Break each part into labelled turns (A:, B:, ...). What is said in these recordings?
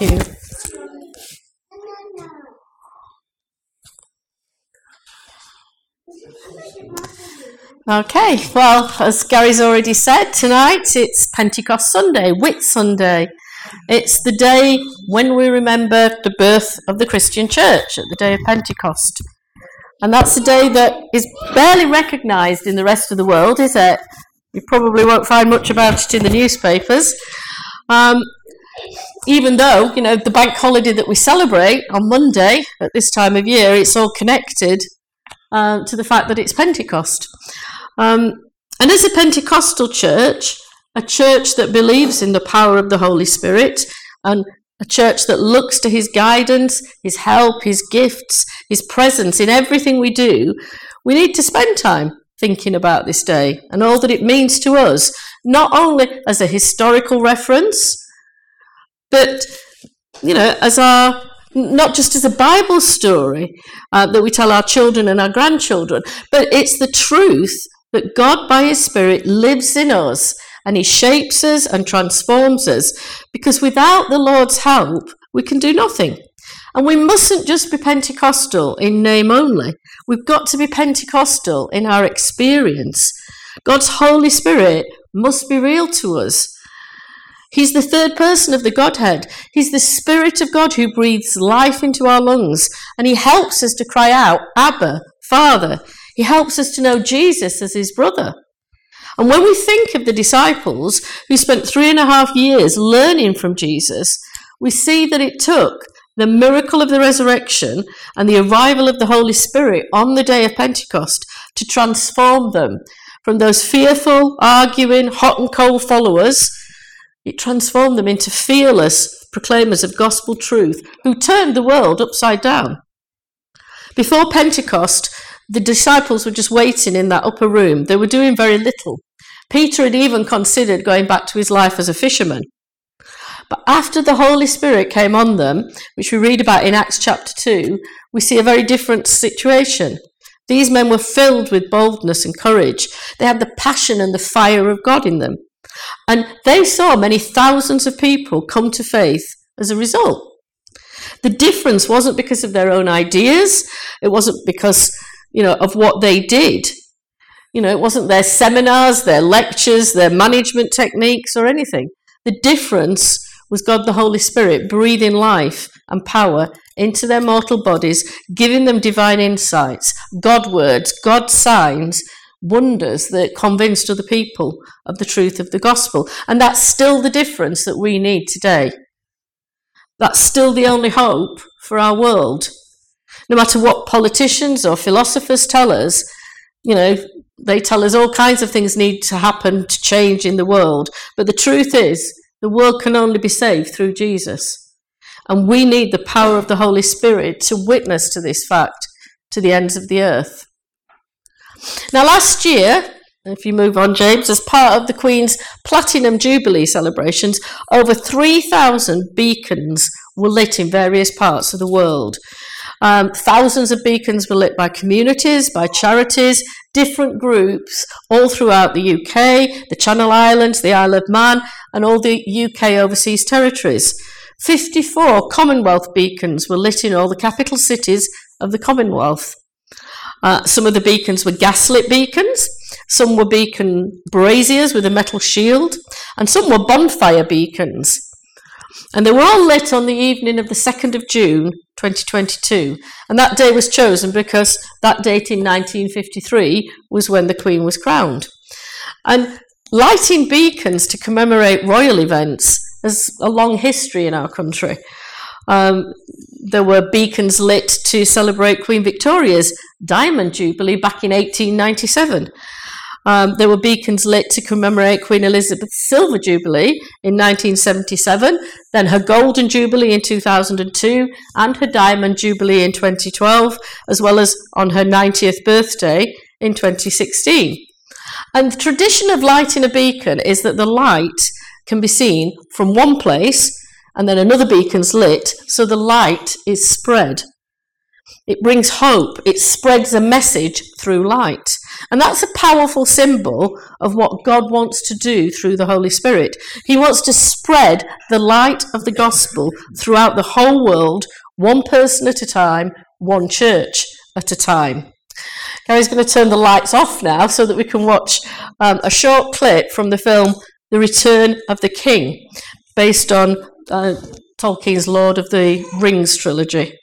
A: you. Okay, well, as Gary's already said, tonight it's Pentecost Sunday, Whit Sunday. It's the day when we remember the birth of the Christian church, at the day of Pentecost. And that's a day that is barely recognised in the rest of the world, is it? You probably won't find much about it in the newspapers. Even though, the bank holiday that we celebrate on Monday at this time of year, it's all connected to the fact that it's Pentecost. And as a Pentecostal church, a church that believes in the power of the Holy Spirit, and a church that looks to his guidance, his help, his gifts, his presence in everything we do, we need to spend time thinking about this day and all that it means to us, not only as a historical reference, but, as not just as a Bible story that we tell our children and our grandchildren, but it's the truth that God, by his Spirit, lives in us, and he shapes us and transforms us, because without the Lord's help, we can do nothing. And we mustn't just be Pentecostal in name only. We've got to be Pentecostal in our experience. God's Holy Spirit must be real to us. He's the third person of the Godhead. He's the Spirit of God who breathes life into our lungs, and he helps us to cry out, Abba, Father. He helps us to know Jesus as his brother. And when we think of the disciples who spent 3.5 years learning from Jesus, we see that it took the miracle of the resurrection and the arrival of the Holy Spirit on the day of Pentecost to transform them from those fearful, arguing, hot and cold followers. It transformed them into fearless proclaimers of gospel truth who turned the world upside down. Before Pentecost, the disciples were just waiting in that upper room. They were doing very little. Peter had even considered going back to his life as a fisherman. But after the Holy Spirit came on them, which we read about in Acts chapter 2, we see a very different situation. These men were filled with boldness and courage. They had the passion and the fire of God in them. And they saw many thousands of people come to faith as a result. The difference wasn't because of their own ideas. It wasn't because, of what they did. It wasn't their seminars, their lectures, their management techniques or anything. The difference was God the Holy Spirit breathing life and power into their mortal bodies, giving them divine insights, God words, God signs, wonders that convinced other people of the truth of the gospel. And that's still the difference that we need today. That's still the only hope for our world. No matter what politicians or philosophers tell us, they tell us all kinds of things need to happen to change in the world. But the truth is, the world can only be saved through Jesus. And we need the power of the Holy Spirit to witness to this fact to the ends of the earth. Now, last year, if you move on, James, as part of the Queen's Platinum Jubilee celebrations, over 3,000 beacons were lit in various parts of the world. Thousands of beacons were lit by communities, by charities, different groups all throughout the UK, the Channel Islands, the Isle of Man, and all the UK overseas territories. 54 Commonwealth beacons were lit in all the capital cities of the Commonwealth. Some of the beacons were gaslit beacons, some were beacon braziers with a metal shield, and some were bonfire beacons. And they were all lit on the evening of the 2nd of June, 2022. And that day was chosen because that date in 1953 was when the Queen was crowned. And lighting beacons to commemorate royal events has a long history in our country. There were beacons lit to celebrate Queen Victoria's Diamond Jubilee back in 1897. There were beacons lit to commemorate Queen Elizabeth's Silver Jubilee in 1977, then her Golden Jubilee in 2002, and her Diamond Jubilee in 2012, as well as on her 90th birthday in 2016. And the tradition of lighting a beacon is that the light can be seen from one place, and then another beacon's lit, so the light is spread. It brings hope. It spreads a message through light. And that's a powerful symbol of what God wants to do through the Holy Spirit. He wants to spread the light of the gospel throughout the whole world, one person at a time, one church at a time. Gary's going to turn the lights off now so that we can watch a short clip from the film The Return of the King, based on Tolkien's Lord of the Rings trilogy.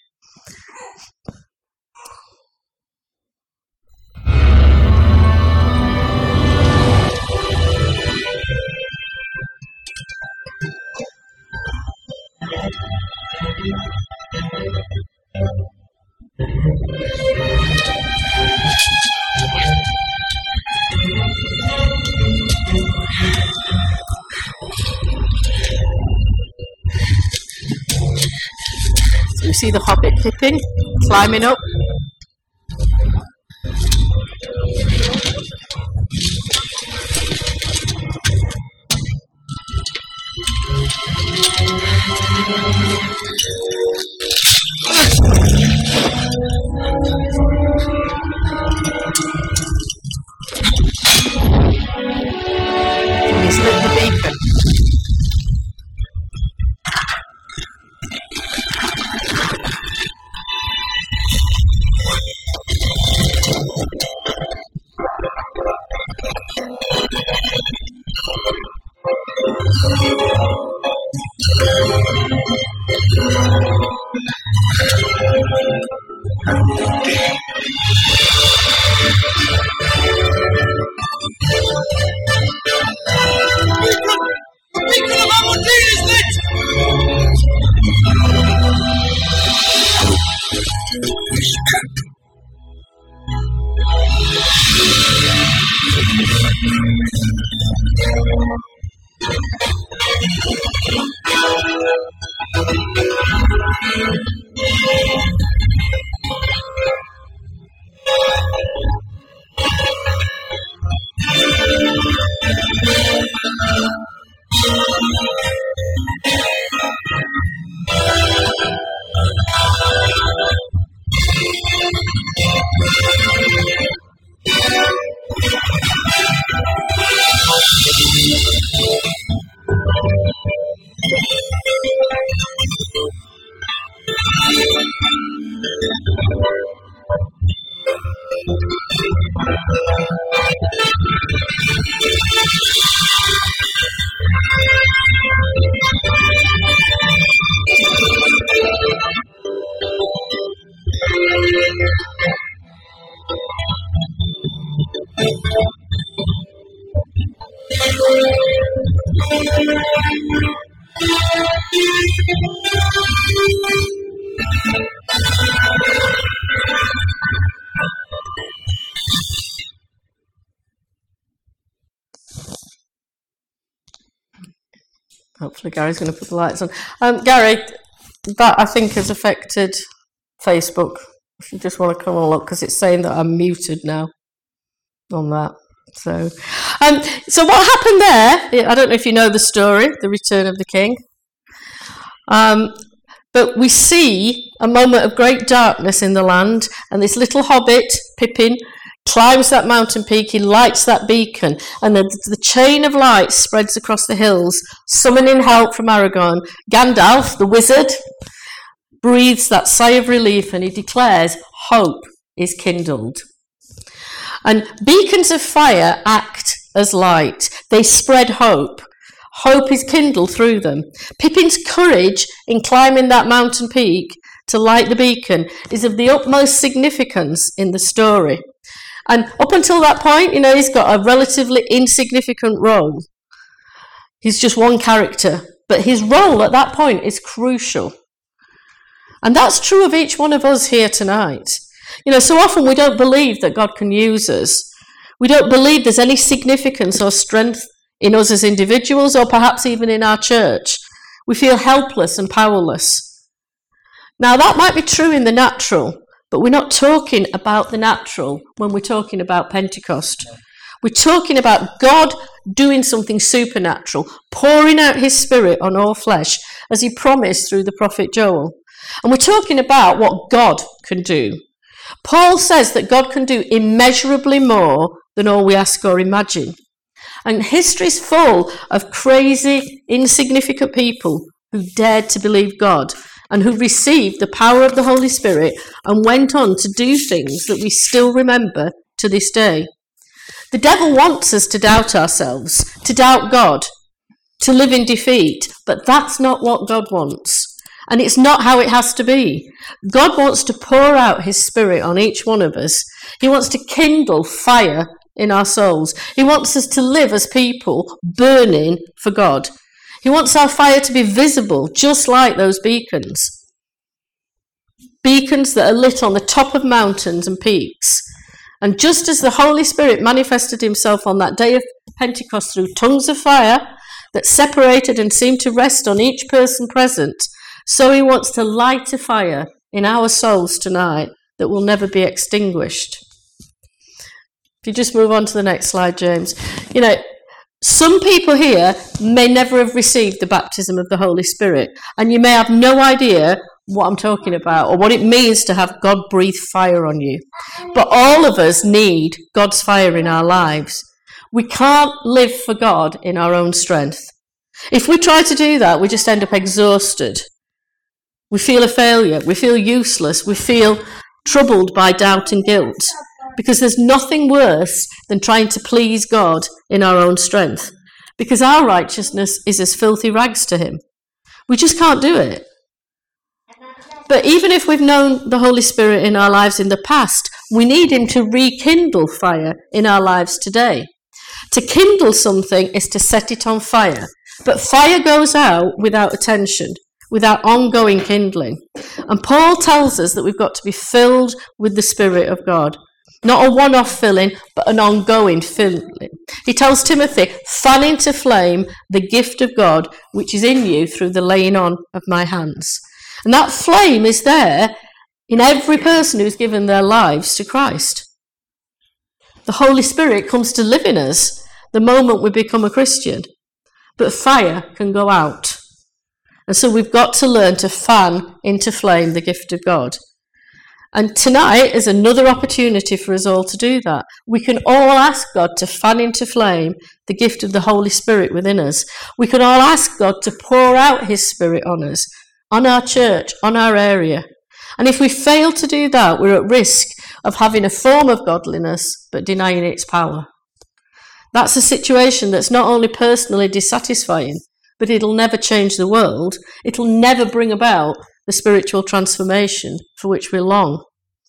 A: So you see the Hobbit Pippin climbing up. And he's lit the beacon. Hopefully Gary's going to put the lights on. Gary, that I think has affected Facebook. If you just want to come and look, because it's saying that I'm muted now on that. So what happened there, I don't know if you know the story, The Return of the King. But we see a moment of great darkness in the land, and this little hobbit, Pippin, climbs that mountain peak, he lights that beacon, and the chain of light spreads across the hills, summoning help from Aragorn. Gandalf, the wizard, breathes that sigh of relief, and he declares, hope is kindled. And beacons of fire act as light. They spread hope. Hope is kindled through them. Pippin's courage in climbing that mountain peak to light the beacon is of the utmost significance in the story. And up until that point, he's got a relatively insignificant role. He's just one character. But his role at that point is crucial. And that's true of each one of us here tonight. So often we don't believe that God can use us. We don't believe there's any significance or strength in us as individuals, or perhaps even in our church. We feel helpless and powerless. Now, that might be true in the natural, but we're not talking about the natural when we're talking about Pentecost. We're talking about God doing something supernatural, pouring out his Spirit on all flesh, as he promised through the prophet Joel. And we're talking about what God can do. Paul says that God can do immeasurably more than all we ask or imagine. And history's full of crazy, insignificant people who dared to believe God and who received the power of the Holy Spirit and went on to do things that we still remember to this day. The devil wants us to doubt ourselves, to doubt God, to live in defeat, but that's not what God wants. And it's not how it has to be. God wants to pour out his Spirit on each one of us. He wants to kindle fire in our souls. He wants us to live as people burning for God. He wants our fire to be visible, just like those beacons. Beacons that are lit on the top of mountains and peaks. And just as the Holy Spirit manifested himself on that day of Pentecost through tongues of fire that separated and seemed to rest on each person present, so he wants to light a fire in our souls tonight that will never be extinguished. If you just move on to the next slide, James. You know, some people here may never have received the baptism of the Holy Spirit, and you may have no idea what I'm talking about or what it means to have God breathe fire on you. But all of us need God's fire in our lives. We can't live for God in our own strength. If we try to do that, we just end up exhausted. We feel a failure. We feel useless. We feel troubled by doubt and guilt. Because there's nothing worse than trying to please God in our own strength. Because our righteousness is as filthy rags to him. We just can't do it. But even if we've known the Holy Spirit in our lives in the past, we need him to rekindle fire in our lives today. To kindle something is to set it on fire. But fire goes out without attention, without ongoing kindling. And Paul tells us that we've got to be filled with the Spirit of God. Not a one-off filling, but an ongoing filling. He tells Timothy, fan into flame the gift of God which is in you through the laying on of my hands. And that flame is there in every person who's given their lives to Christ. The Holy Spirit comes to live in us the moment we become a Christian. But fire can go out. And so we've got to learn to fan into flame the gift of God. And tonight is another opportunity for us all to do that. We can all ask God to fan into flame the gift of the Holy Spirit within us. We can all ask God to pour out his Spirit on us, on our church, on our area. And if we fail to do that, we're at risk of having a form of godliness but denying its power. That's a situation that's not only personally dissatisfying, but it'll never change the world. It'll never bring about the spiritual transformation for which we long.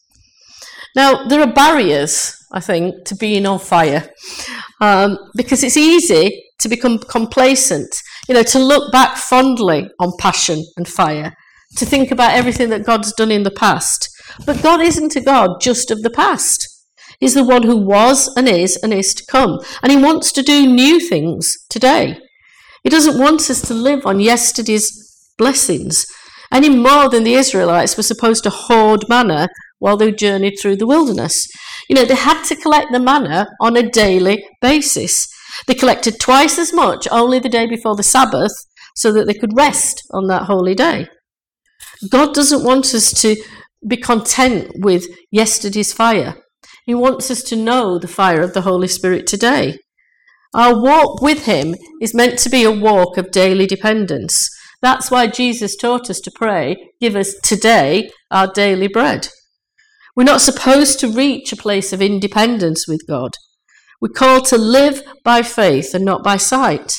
A: Now, there are barriers, I think, to being on fire, because it's easy to become complacent, to look back fondly on passion and fire, to think about everything that God's done in the past. But God isn't a God just of the past. He's the one who was and is to come. And he wants to do new things today. He doesn't want us to live on yesterday's blessings any more than the Israelites were supposed to hoard manna while they journeyed through the wilderness. They had to collect the manna on a daily basis. They collected twice as much only the day before the Sabbath so that they could rest on that holy day. God doesn't want us to be content with yesterday's fire. He wants us to know the fire of the Holy Spirit today. Our walk with him is meant to be a walk of daily dependence. That's why Jesus taught us to pray, give us today our daily bread. We're not supposed to reach a place of independence with God. We're called to live by faith and not by sight.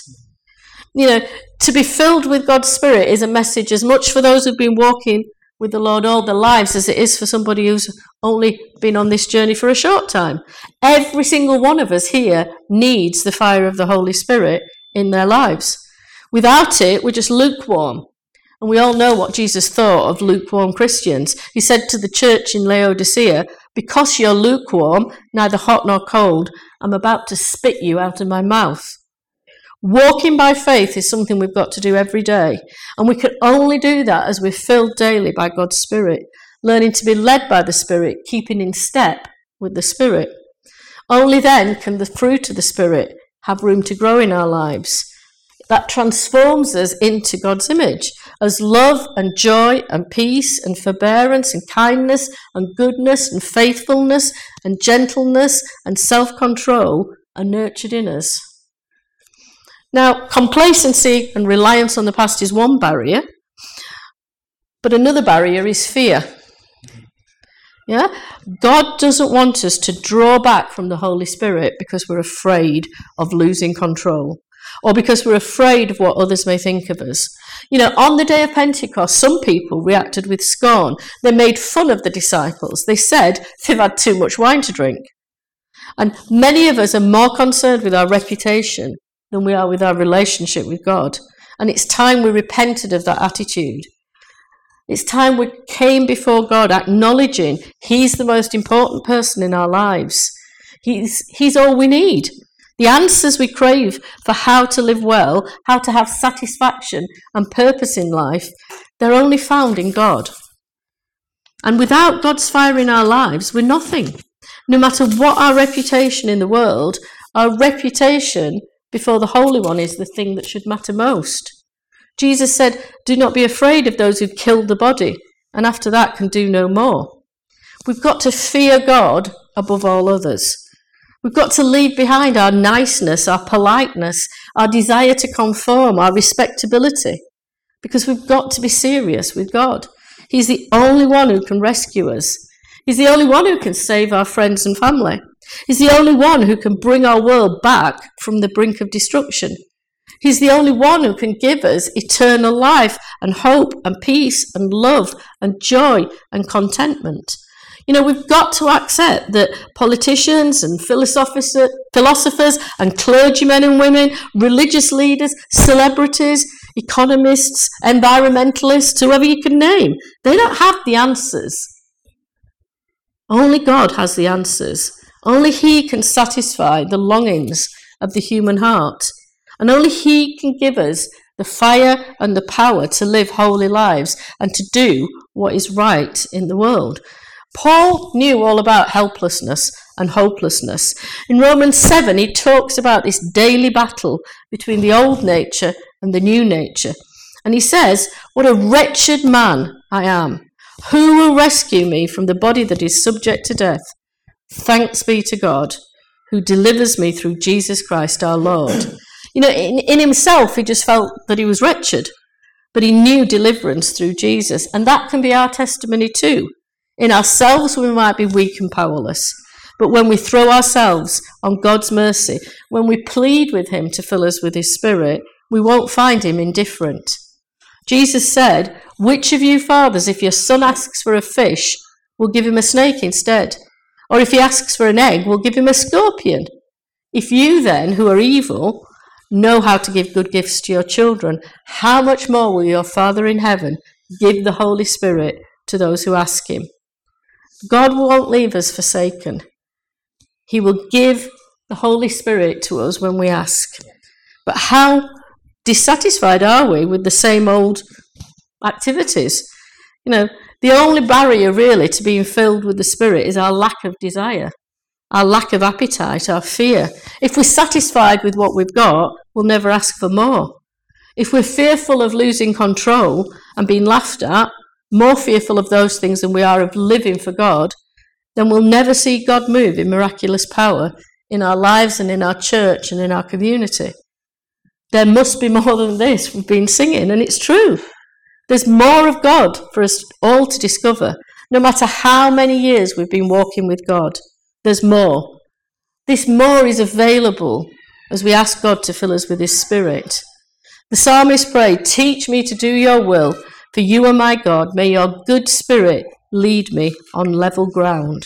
A: To be filled with God's Spirit is a message as much for those who've been walking with the Lord all their lives as it is for somebody who's only been on this journey for a short time. Every single one of us here needs the fire of the Holy Spirit in their lives. Without it, we're just lukewarm. And we all know what Jesus thought of lukewarm Christians. He said to the church in Laodicea, because you're lukewarm, neither hot nor cold, I'm about to spit you out of my mouth. Walking by faith is something we've got to do every day. And we can only do that as we're filled daily by God's Spirit, learning to be led by the Spirit, keeping in step with the Spirit. Only then can the fruit of the Spirit have room to grow in our lives. that transforms us into God's image as love and joy and peace and forbearance and kindness and goodness and faithfulness and gentleness and self-control are nurtured in us. Now, complacency and reliance on the past is one barrier, but another barrier is fear. Yeah? God doesn't want us to draw back from the Holy Spirit because we're afraid of losing control or because we're afraid of what others may think of us. You know, on the day of Pentecost, some people reacted with scorn. They made fun of the disciples. They said they've had too much wine to drink. And many of us are more concerned with our reputation than we are with our relationship with God. And it's time we repented of that attitude. It's time we came before God acknowledging He's the most important person in our lives. He's all we need. The answers we crave for how to live well, how to have satisfaction and purpose in life, they're only found in God. And without God's fire in our lives, we're nothing. No matter what our reputation in the world, our reputation before the Holy One is the thing that should matter most. Jesus said, do not be afraid of those who've killed the body, and after that can do no more. We've got to fear God above all others. We've got to leave behind our niceness, our politeness, our desire to conform, our respectability, because we've got to be serious with God. He's the only one who can rescue us. He's the only one who can save our friends and family. He's the only one who can bring our world back from the brink of destruction. He's the only one who can give us eternal life and hope and peace and love and joy and contentment. You know, we've got to accept that politicians and philosophers and clergymen and women, religious leaders, celebrities, economists, environmentalists, whoever you can name, they don't have the answers. Only God has the answers. Only He can satisfy the longings of the human heart. And only He can give us the fire and the power to live holy lives and to do what is right in the world. Paul knew all about helplessness and hopelessness. In Romans 7, he talks about this daily battle between the old nature and the new nature. And he says, what a wretched man I am. Who will rescue me from the body that is subject to death? Thanks be to God, who delivers me through Jesus Christ our Lord. You know, in himself, he just felt that he was wretched, but he knew deliverance through Jesus. And that can be our testimony too. In ourselves, we might be weak and powerless, but when we throw ourselves on God's mercy, when we plead with Him to fill us with His Spirit, we won't find Him indifferent. Jesus said, which of you fathers, if your son asks for a fish, will give him a snake instead? Or if he asks for an egg, will give him a scorpion? If you then, who are evil, know how to give good gifts to your children, how much more will your Father in heaven give the Holy Spirit to those who ask Him? God won't leave us forsaken. He will give the Holy Spirit to us when we ask. But how dissatisfied are we with the same old activities? You know, the only barrier really to being filled with the Spirit is our lack of desire, our lack of appetite, our fear. If we're satisfied with what we've got, we'll never ask for more. If we're fearful of losing control and being laughed at, more fearful of those things than we are of living for God, then we'll never see God move in miraculous power in our lives and in our church and in our community. There must be more than this. We've been singing, and it's true. There's more of God for us all to discover. No matter how many years we've been walking with God, there's more. This more is available as we ask God to fill us with His Spirit. The psalmist prayed, teach me to do your will, for you are my God. May your good Spirit lead me on level ground.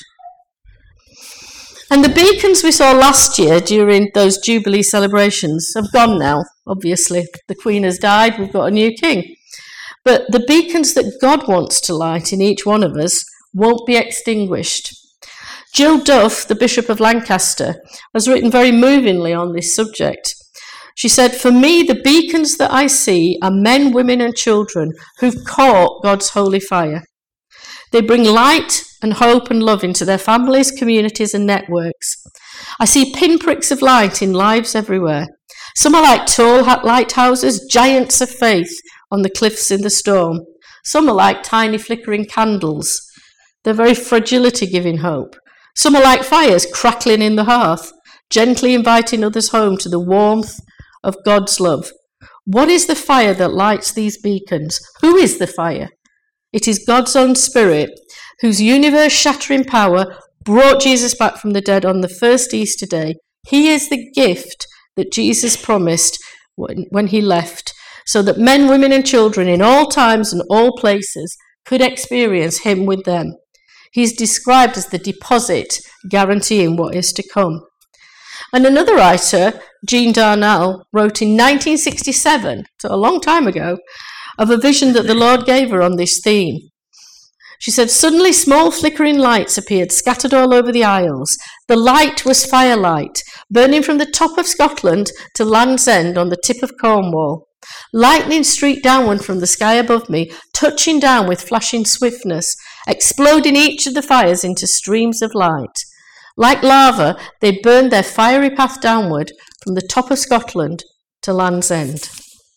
A: And the beacons we saw last year during those Jubilee celebrations have gone now, obviously. The Queen has died, we've got a new king. But the beacons that God wants to light in each one of us won't be extinguished. Jill Duff, the Bishop of Lancaster, has written very movingly on this subject. She said, for me, the beacons that I see are men, women and children who've caught God's holy fire. They bring light and hope and love into their families, communities and networks. I see pinpricks of light in lives everywhere. Some are like tall lighthouses, giants of faith on the cliffs in the storm. Some are like tiny flickering candles. Their very fragility giving hope. Some are like fires crackling in the hearth, gently inviting others home to the warmth of God's love. What is the fire that lights these beacons? Who is the fire? It is God's own Spirit, whose universe-shattering power brought Jesus back from the dead on the first Easter day. He is the gift that Jesus promised when he left, so that men, women, and children in all times and all places could experience him with them. He's described as the deposit guaranteeing what is to come. And another writer, Jean Darnell, wrote in 1967, so a long time ago, of a vision that the Lord gave her on this theme. She said, suddenly small flickering lights appeared scattered all over the Isles. The light was firelight, burning from the top of Scotland to Land's End on the tip of Cornwall. Lightning streaked downward from the sky above me, touching down with flashing swiftness, exploding each of the fires into streams of light. Like lava, they burned their fiery path downward from the top of Scotland to Land's End.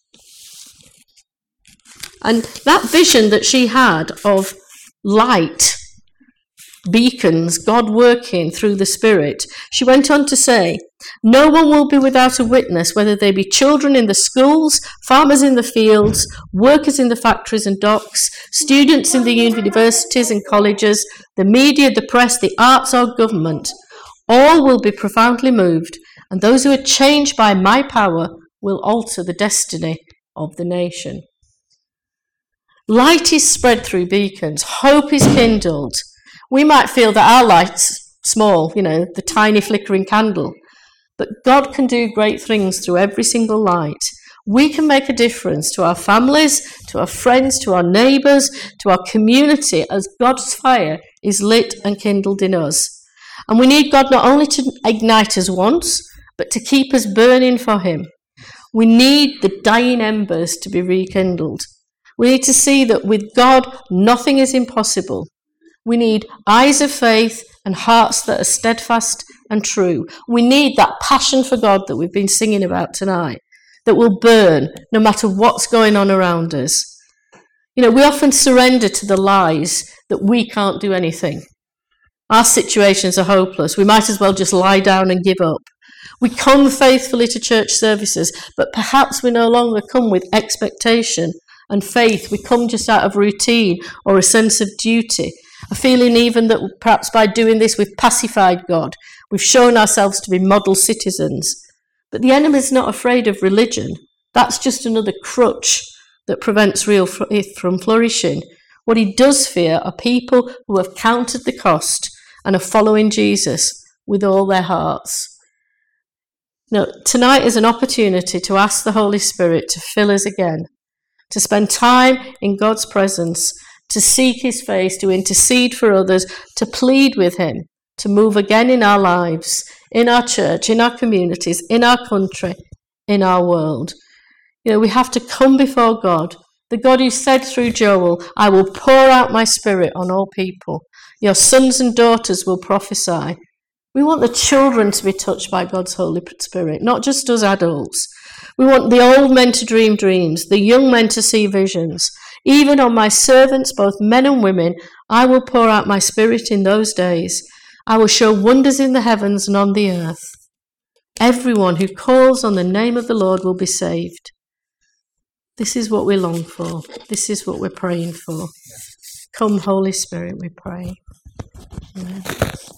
A: And that vision that she had of light, beacons, God working through the Spirit, she went on to say, no one will be without a witness, whether they be children in the schools, farmers in the fields, workers in the factories and docks, students in the universities and colleges, the media, the press, the arts or government. All will be profoundly moved, and those who are changed by my power will alter the destiny of the nation. Light is spread through beacons. Hope is kindled. We might feel that our light's small, the tiny flickering candle. But God can do great things through every single light. We can make a difference to our families, to our friends, to our neighbours, to our community as God's fire is lit and kindled in us. And we need God not only to ignite us once, but to keep us burning for him. We need the dying embers to be rekindled. We need to see that with God, nothing is impossible. We need eyes of faith and hearts that are steadfast and true. We need that passion for God that we've been singing about tonight, that will burn no matter what's going on around us. We often surrender to the lies that we can't do anything. Our situations are hopeless. We might as well just lie down and give up. We come faithfully to church services, but perhaps we no longer come with expectation and faith. We come just out of routine or a sense of duty, a feeling even that perhaps by doing this we've pacified God. We've shown ourselves to be model citizens. But the enemy is not afraid of religion. That's just another crutch that prevents real faith from flourishing. What he does fear are people who have counted the cost and are following Jesus with all their hearts. Now, tonight is an opportunity to ask the Holy Spirit to fill us again, to spend time in God's presence, to seek his face, to intercede for others, to plead with him, to move again in our lives, in our church, in our communities, in our country, in our world. We have to come before God, the God who said through Joel, I will pour out my spirit on all people. Your sons and daughters will prophesy. We want the children to be touched by God's Holy Spirit, not just us adults. We want the old men to dream dreams, the young men to see visions. Even on my servants, both men and women, I will pour out my spirit in those days. I will show wonders in the heavens and on the earth. Everyone who calls on the name of the Lord will be saved. This is what we long for. This is what we're praying for. Come, Holy Spirit, we pray. Amen.